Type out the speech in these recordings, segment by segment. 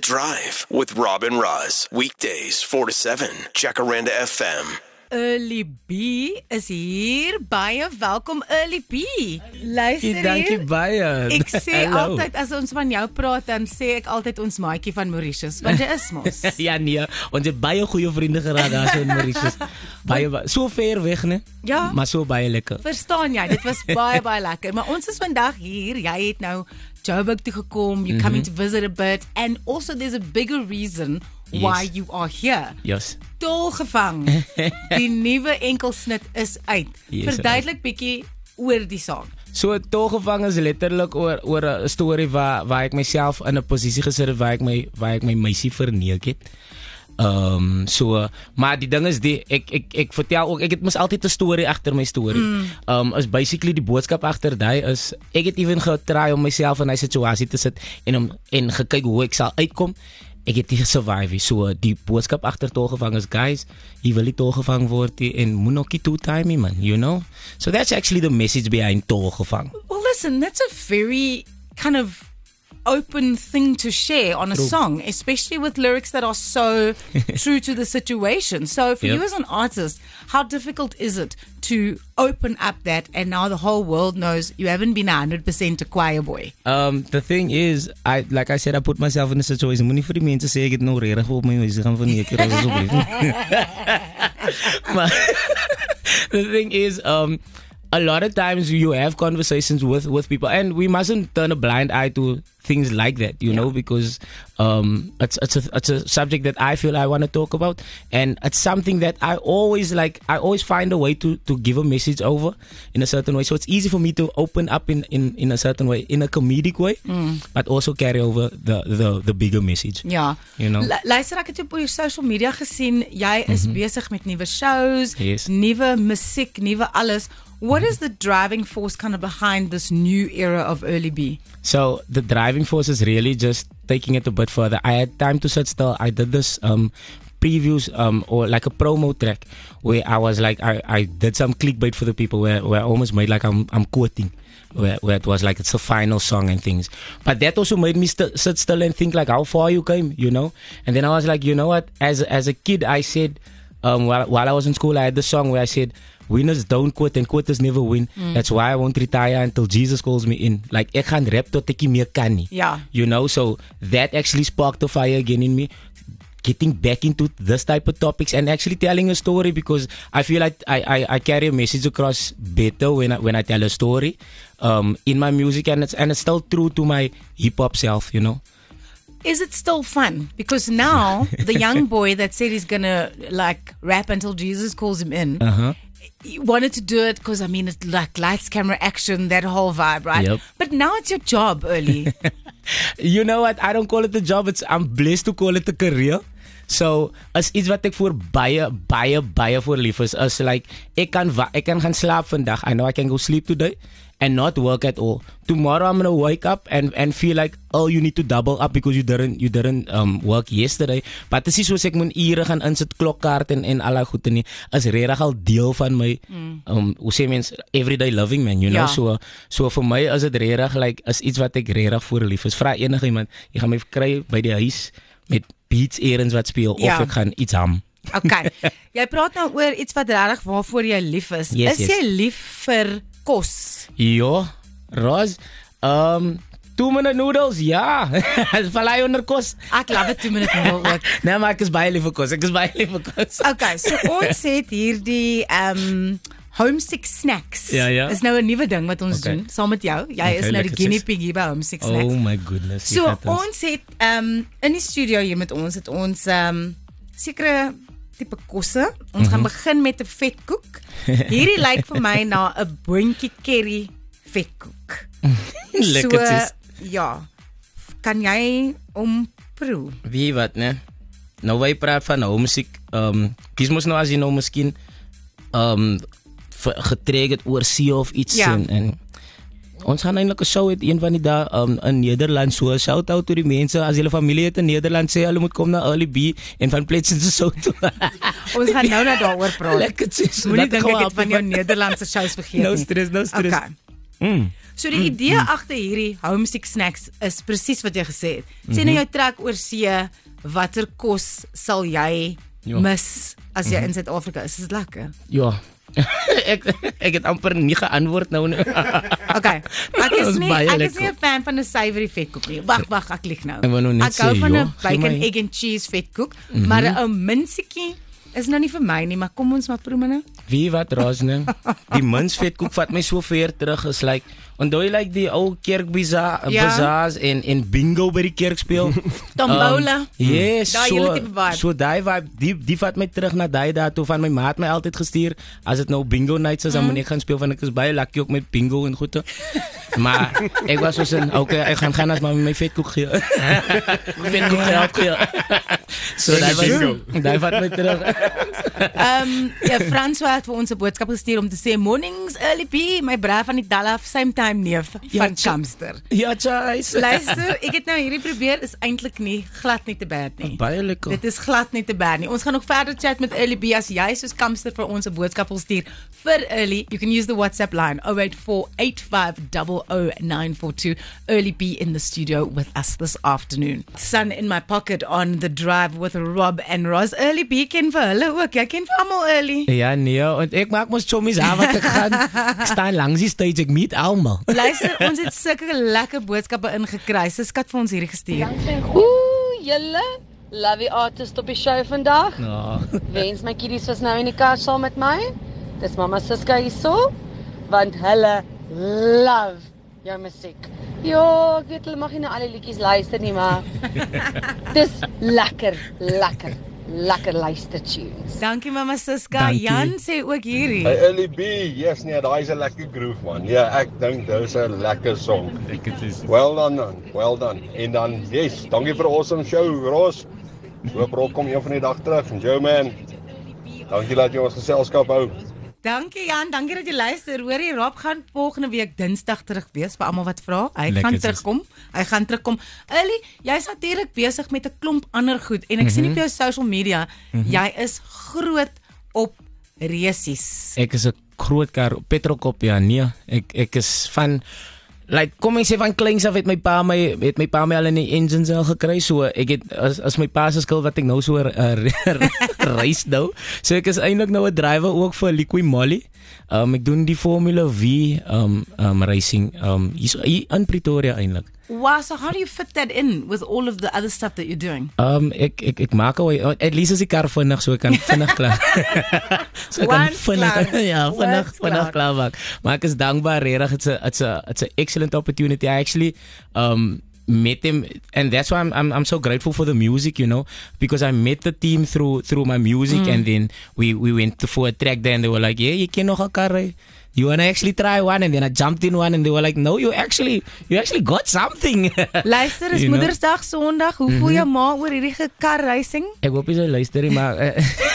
Drive with Rob and Roz. Weekdays 4 to 7. Jacaranda FM. Early B is hier. Baie welkom Early B. Luister hier. Dankie baie. Ek sê altyd as ons van jou praat, dan sê ek altyd ons maatjie van Mauritius, want dit is mos. Ja nee, ons het baie goeie vriende geraak daar so in Mauritius. Baie so ver weg, né? Ja. Maar so baie lekker. Verstaan jy? Dit was baie lekker. Maar ons is vandag hier. Jy het nou Joburg toe gekom. You're coming to visit a bit, and also there's a bigger reason why you are here. Yes. Tolgevang. Die nuwe enkelsnit is uit. Yes, verduidelik bietjie oor die saak. So Tolgevang is letterlik oor 'n storie waar ek myself in 'n posisie gesit het waar ek my meisie verneek het. Maar die ding is ek vertel ook, ek het mos altyd 'n storie agter my storie. Is basically die boodskap agter daai is ek het even getry om myself in 'n situasie te sit en gekyk hoe ek sal uitkom. Ek het nie gesurvive. So die boodskap agter Tolgevang is, guys, jy wil nie tolgevang word en moet ook nie two-time man, you know? So that's actually the message behind Tolgevang. Well, listen, that's a very kind of open thing to share on a song, especially with lyrics that are so true to the situation. So for you as an artist, how difficult is it to open up that, and now the whole world knows you haven't been 100% a choir boy? The thing is, like I said, I put myself in a situation. Moenie vir die mense sê ek het nou regtig op my huis gaan verneek asseblief. Maar the thing is, a lot of times you have conversations with people, and we mustn't turn a blind eye to things like that, you know, because it's a subject that I feel I want to talk about, and it's something that I always find a way to give a message over in a certain way. So it's easy for me to open up in a certain way, in a comedic way, but also carry over the bigger message. Ja. You know. Luister, ek het op jou social media gesien, jy is besig met nuwe shows, nuwe musiek, nuwe alles. What is the driving force kind of behind this new era of Early B? So the driving force is really just taking it a bit further. I had time to sit still. I did this previews or like a promo track where I was like, I did some clickbait for the people where I almost made like I'm quoting. Where it was like it's a final song and things. But that also made me sit still and think like how far you came, you know? And then I was like, you know what? As a kid, I said, while I was in school, I had this song where I said, winners don't quit and quitters never win. That's why I won't retire until Jesus calls me in. Like, ek gaan rap tot ek nie meer kan nie. Yeah. You know, so that actually sparked the fire again in me. Getting back into this type of topics and actually telling a story, because I feel like I carry a message across better when I tell a story in my music, and it's still true to my hip hop self, you know. Is it still fun? Because now the young boy that said he's gonna like rap until Jesus calls him in, he wanted to do it because I mean it's like lights, camera, action, that whole vibe, right? Yep. But now it's your job, Early. You know what? I don't call it a job. I'm blessed to call it a career. So as iets wat ek voor baie voor lief is like ek kan gaan slaap vandag. I know I can go sleep today and not work at all. Tomorrow I'm gonna wake up and feel like, oh, you need to double up because you didn't work yesterday. But dis is soos ek moet ure gaan insit, klokkaart en al daai goede nie. Is regtig al deel van my hoe sê mens, everyday living, man, you know. So vir my is dit regtig like is iets wat ek regtig voor lief is. Vra enige iemand, jy gaan my kry by die huis met beats erens wat speel of ek gaan iets ham. Okay. Jy praat nou oor iets wat regtig waarvoor jy lief is. Yes, is jy lief vir kos? Ja, Roz. 2-minute noodles, ja. Vallei onder kos. Ek love it 2-minute noodle ook. Nee, maar ek is baie lief vir kos. Okay, so ons het hier die Homesick Snacks. Ja. Is nou 'n nuwe ding wat ons doen saam met jou. Jy is nou die guinea pig hier by Homesick Snacks. Oh my goodness. So ons het in die studio hier met ons het ons sekere tipe kosse. Ons gaan begin met 'n vetkoek. Hierdie lyk vir my na 'n boontjie curry vetkoek. Lekkertjies. So ja. Kan jy proe? Wie wat, né? Nou wij praat van homesick. Kies mos nou as jy nou miskien getriggerd oor see of iets en ons gaan eintlik 'n show het een van die dae in Nederland, so shout out to die mense as julle familie het in Nederland, sê hulle moet kom na Early B en van Pletsen se show toe. Ons gaan nou net daaroor praat. Lekkertjies. Moenie dink ek het van jou Nederlandse shows vergeet nie. No stress. Okay. So die idee agter hierdie homesick snacks is presies wat jy gesê het. Sê nou jou trek oor see, watter kos sal jy mis as jy in Suid-Afrika is? Is dit lekker? Ja. ek het amper nie geantwoord nou. Okay. Ek is nie 'n fan van 'n savory vetkoek nie. Wag, ek lieg nou. Ek hou van 'n bacon, egg and cheese vetkoek, maar 'n minsietjie is nou nie vir my nie, maar kom ons maar proe nou. Wie wat Rosning? Die mins vetkoek vat my so ver terug is like onthou jy like die ou kerkbazaars en bingo by die kerk speel. Tombola. Yes, so daai vibe, die vat my terug na daai dae toe van my maat my altyd gestuur as dit nou bingo nights is, dan moet ek gaan speel want ek is baie lucky ook met bingo en goeie. Maar ek was so okay, ek gaan as maar my vetkoek gee. Vetkoek gee. So daai vat my terug. Ja, François het vir ons 'n boodskap gestuur om te sê mornings early B, my braai van die Dalaf same time neef van Kamster. Ja, Chase. Luister, ek het nou hierdie probeer, is eintlik glad nie te bad nie. Baie lekker. Dit is glad nie te bad nie. Ons gaan nog verder chat met Early B as jy soos Kamster vir ons 'n boodskap wil stuur vir Early. You can use the WhatsApp line 0848500942. Early B in the studio with us this afternoon. Sun in my pocket on the drive with Rob and Roz. Early B ken vir hulle ook. Jy ken vir almal Early. Ja, nee, en ek maak mos chommies aan wat ek gaan. Ek staan langs die stage, ek meet almal. Luister, ons het sulke lekker boodskappe ingekry. Siskat vir ons hierdie gestuur. Julle, love die artist op die show vandag. Wens my kiddies was nou in die kar saam met my. Dis mamma Siska hierso, want hulle love jou musiek. Ja, ek weet hulle mag nie na al die liedjies luister nie, maar dis lekker luister tunes. Dankie mamma Siska. Jan sê ook hierdie. Hey Early B, yes nee, daai is 'n lekker groove man. Ja, ek dink dis 'n lekker song. Well done man, well done. En dan yes, dankie vir 'n awesome show, Ross. Hoop Rob kom een van die dag terug en Joe man. Dankie dat jy ons geselskap hou. Dankie Jan, dankie dat jy luister. Hoor jy, Rob gaan volgende week Dinsdag terug wees vir almal wat vra. Hy gaan terugkom. Early, jy's natuurlik besig met 'n klomp ander goed en ek sien op jou social media, jy is groot op resies. Ek is 'n groot petrolkop, ja, nee. Ek is van kom ek sê van kleins af het my pa my al in die engines al gekry, so ek het as my pa se skuld wat ek nou so reis nou. So ek is eintlik nou 'n driver ook vir Liqui Moly. Ek doen die Formula V racing hier in Pretoria eintlik. Wow, so how do you fit that in with all of the other stuff that you're doing? Ek maak at least as die kar vinnig so ek kan vinnig klaar. So ek kan vinnig klaar maak. Maar ek is dankbaar regtig, it's a excellent opportunity. I actually met him, and that's why I'm so grateful for the music, you know, because I met the team through my music, and then we went for a track there and they were like, yeah, you can nog 'n kar ry. You wanna actually try one? And then I jumped in one and they were like, no, you actually got something. Luister, is Moedersdag Sondag. Hoe voel jou ma oor hierdie kar racing? Ek hoop jy luister, maar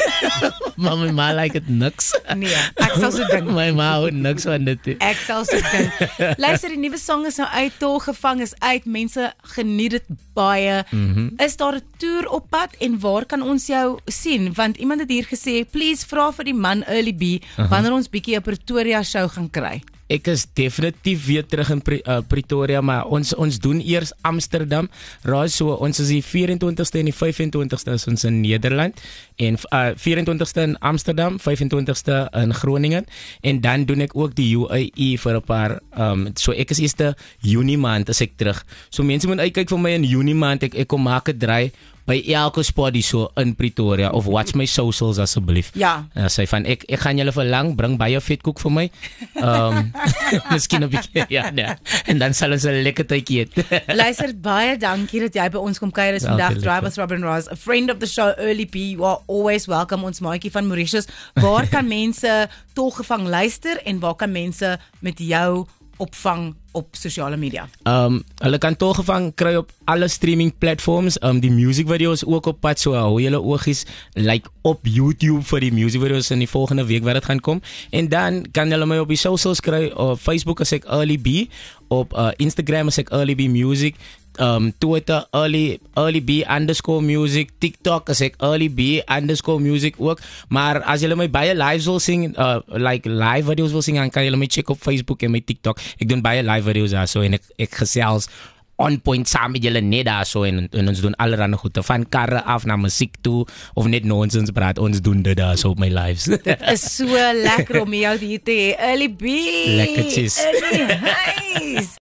maar my ma like dit niks. Nee, ek sal so dink. My ma hou niks van dit. Ek sal so dink. Luister, die nuwe song is nou uit, Tolgevang is uit. Mense geniet dit baie. Is daar 'n toer op pad en waar kan ons jou sien? Want iemand het hier gesê, please vra vir die man Early B wanneer ons bietjie 'n Pretoria show gaan kry. Ek is definitief weer terug in Pretoria, maar ons doen eers Amsterdam. So ons is die 24ste en die 25ste is ons in Nederland en 24ste in Amsterdam, 25ste in Groningen en dan doen ek ook die UAE vir 'n paar so ek is eerste Junie maand as ek terug. So mense moet uitkyk vir my in Junie maand, ek kom maak 'n draai by elke spot die so in Pretoria of watch my socials asseblief. Ja. Sy van ek gaan julle verlang, bring baie vetkoek vir my. Miskien 'n bietjie ja, nee. En dan sal ons 'n lekker tydjie eet. Luister, baie dankie dat jy by ons kom kuier vandag. Drive with Rob and Roz, a friend of the show, Early B. You are always welcome. Ons maatjie van Mauritius. Waar kan mense Tolgevang luister en waar kan mense met jou opvang op sosiale media? Hulle kan Tolgevang kry op alle streaming platforms. Die music videos ook op pad, so hou julle oogies op YouTube vir die music videos in die volgende week wat dit gaan kom. En dan kan julle my op die socials kry. Op Facebook as ek Early B, op Instagram as ek Early B Music Twitter earlyb_music, TikTok is ek earlyb_music ook. Maar as julle my baie lives wil sien, like live videos wil sien, dan kan julle my check op Facebook en my TikTok. Ek doen baie live videos daar so en ek gesels on point saam met julle net daar so en ons doen allerhande goede van karre af na musiek toe of net nonsens praat. Ons doen dit daar so op my lives. Dit is so lekker om jou hier te hê. Early B. Lekkertjies. Early, nice.